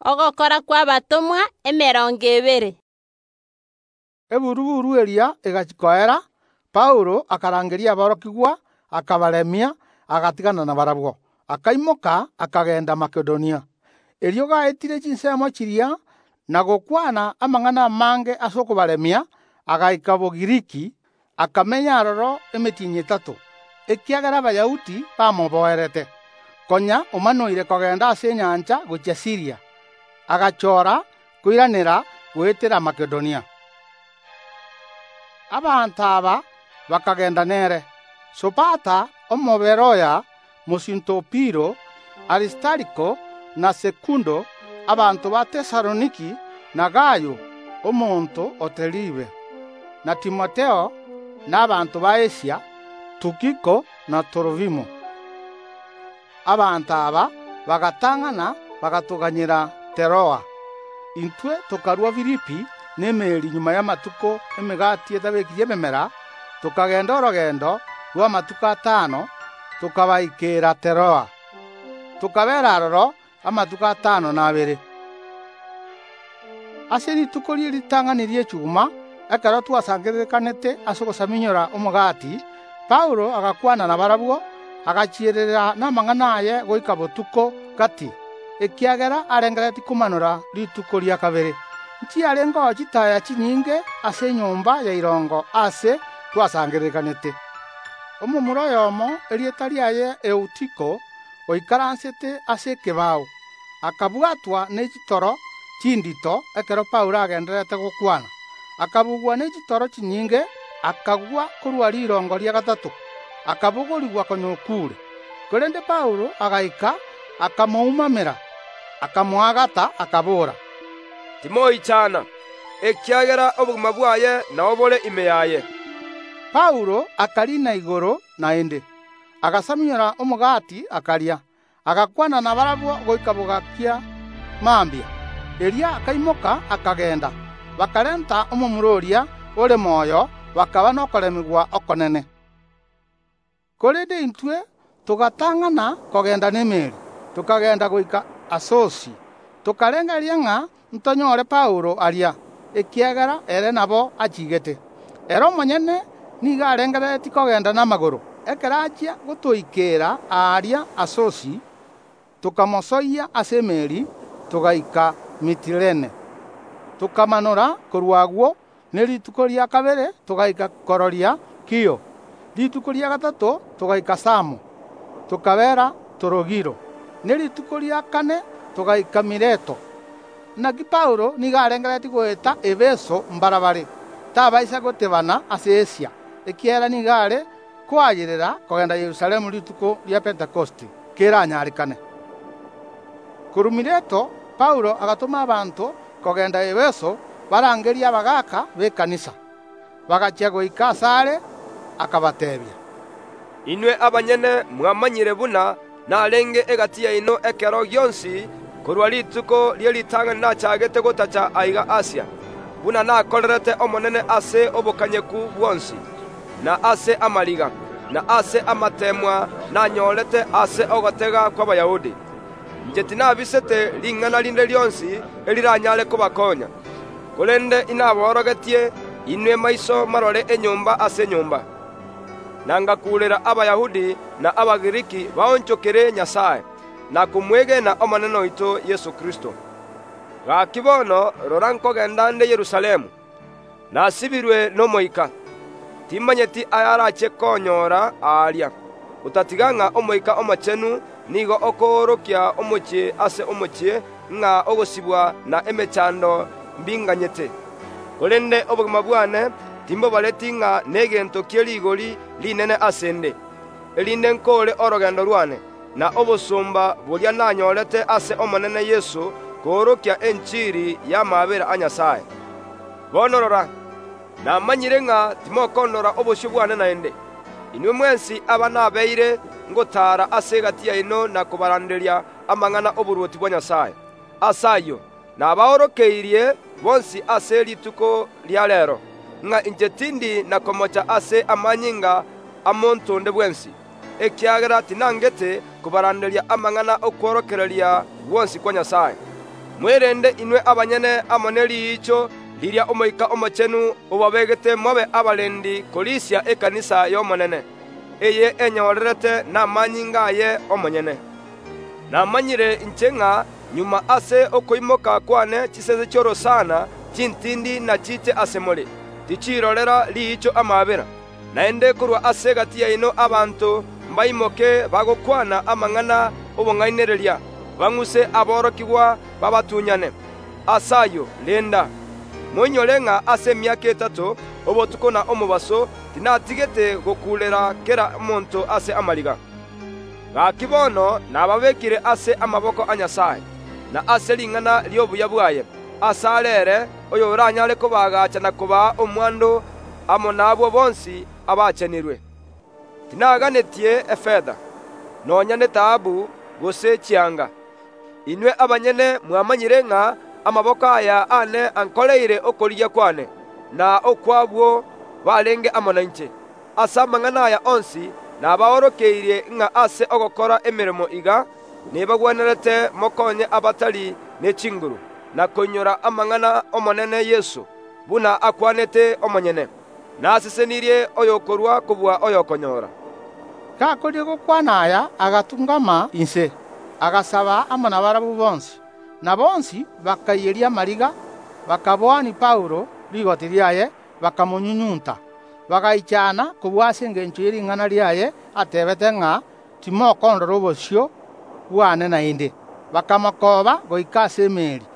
Ogokora kwa batomwa 200. Eburuburu eria egachikoera, Paulo akarangeria aborokigwa, akabaremia, agatigana na barabwo. Akaimoka akagenda Makedonia. Erio gaetire chinsemo chiria na gokwana amang'ana mange ase okubaremia, agaika Bogiriki, akamenya aroro emetinyi 3, ekiagera Abayahudi bamoboerete. Konya omanoire kogenda ase enyancha gochia Siria, agachora koiranera goetera Makedonia. Abantu aba bakagenda nere: Sopata omoberoya, Musintopiro, Aristariko na Sekundo, abantu ba Tesaloniki, na Gayo omonto Otelibe, na Timoteo, n'abantu ba Asia, Tukiko na Torofimo. Abantu aba bagatang'ana bagatuganyira Teroa. Intwe tukarua Filipi n'emeri nyuma y'amatuko emigati etabekirie ememera, tukagenda orogendo rwa amatuko 5, tukabaikira Teroa. Tukabera aroro amatuko 52. Ase rituko rie ritang'ani echuma, ekero twasangererekanete ase ogosaminyora omogati, Paulo agakwana na barabwo, agachierera n'amang'ana aye goika botuko gati, ekiagera arengereti kumanora rituko ria kabere. Nchiare ngo chitaya chinyinge ase nyomba ya irongo ase twasangererekanete. Omomura oyomo erieta riaye Eutiko oikaransete ase ekebao, akabwatwa n'echitoro chindito ekero Paulo agenderete gokwana. Akabugwa n'echitoro chinyinge, akagwa korwa rirongo ria 3, akabogorigwa konyokure. Korende Paulo agaika, akamoumamera, akamoagata, akabora: Timoichana, ekiagera obogima bwaye na obole ime yaye. Paulo akarina igoro naende, agasaminyora omogati akaria, agakwana na barabwo goika bogakia mambia. Eria akaimoka akagenda, bakarenta omomuroria ore moyo, bakaba nokoremigwa okonene. Korende intwe tugatang'ana kogenda n'emeri, tukagenda goika Asosi, tukarengeria ng'a ntonyore Paulo aria, ekiagera ere nabo achigete. Ero monyene niga arengereti kogenda n'amagoro. Ekero achia gotoikera aria Asosi, tukamosoia ase emeri, tugaika Mitilene. Tukamanora korwagwo n'erituko ria kabere tugaika Kororia Kio. Rituko ria 3 tugaika Samo, tukabera Torogiro. N'erituko ria 4 tugaika Mileto. Naki Paulo niga arengereti goeta Efeso mbarabare, tabaisa gotebana ase Asia, ekiera niga are kwayerera kogenda Yerusalemu rituko ria Pentekosti keranyarekane. Koru Mileto Paulo agatuma abantu kogenda Efeso barangeria abagaka b'ekanisa, bagachia goika Sare, akabatebia: Inwe abanyene mwamanyire buna narenge egati yaino ekero gionsi korwa rituko rie ritang'ani nachagete gotacha aiga Asia, buna nakorerete omonene ase obokanyeku bwonsi, na ase amariga, na ase amatemwa nanyorete ase ogotega kw'Abayahudi. Inche tinabisete ring'ana rinde rionsi eriranyare kobakonya, korende inaborogetie inwe maiso marore enyomba ase nyomba. Nangakurera Abayahudi na Abagiriki baonchokere Nyasaye, na kumwege na omonene oito Yesu Kristo. Gaki bono rora nkogenda nde Yerusalemu, nasibirwe n'omoika, timanyeti ayarache konyora aria, otatiga ng'a omoika omochenu nigo okoorokia omochie ase omochie ng'a ogosibwa na emechando mbinganyete. Korende obogima bwane timbo bareti ng'a negento kie rigori linene asende, erinde nkore orogendo rwane, na obosumba boria nanyorete ase omonene Yesu koorokia enchiri ya mabera a Nyasaye. Bono rora, namanyire ng'a timokondora obosio bwane naende. Inwe mwensi aba nabeire ngotara ase egati yaino na kubaranderia amang'ana oboruoti bwa Nyasaye. Asayo nabaorokeirie bonsi ase rituko ria rero, ng'a inche tindi nakomocha ase amanyinga amontonde bwensi, ekiagera tinangete kubaranderia amang'ana okworokereria bonsi kwa Nyasaye. mwirende inwe abanyene amo neriicho liria omoika omochenu obabegete mobe abalendi kolisia ekanisa y'omonene eye enyorerete n'amanyi ngaye omonyene. Namanyire inche ng'a nyuma ase okoimoka kwane chisese chorosana chintindi na chiche asemole tichirorera liicho amabera naende kurwa ase gati yaino abantu mbaimoke bagokwana amang'ana obong'ainereria bang'use aborokigwa babatunyane asayo lenda moinyore ng'a ase emiaka 3 obotuko na omobaso tinatigete gokulera kera omonto ase amariga gaki bono nababekire ase amaboko a Nyasaye na ase ring'ana ry'obuya bwaye ase arere oyo oranyare kobagacha na koba omwando amo nabwo bonsi abachenirwe. Tinaganetie efedha nonya ne taabu gose chianga. Inwe abanyene mwamanyire ng'a amaboko aya ane ankoleire okorigia kwane na okwabwo balenge amonanche ase amang'ana aya onsi nabaorokeirie ng'a ase ogokora emirimo iga nibagwenerete mokonye abatari n'echinguru na konyora amang'ana omonene Yesu buna akwanete omonyene nasesenirie oyokorwa kubwa oyokonyora. Gakorie gokwana aya agatungama inse agasaba amo na barabu bonsi na bonsi bakaiyeria mariga bakabwani Paulo rigoti riaye bakamunyunyunta bagaichana kubwa ase engencho y'ering'ana riaye atebete ng'a timokondora obosio bwane naende bakamokoba goika ase emeri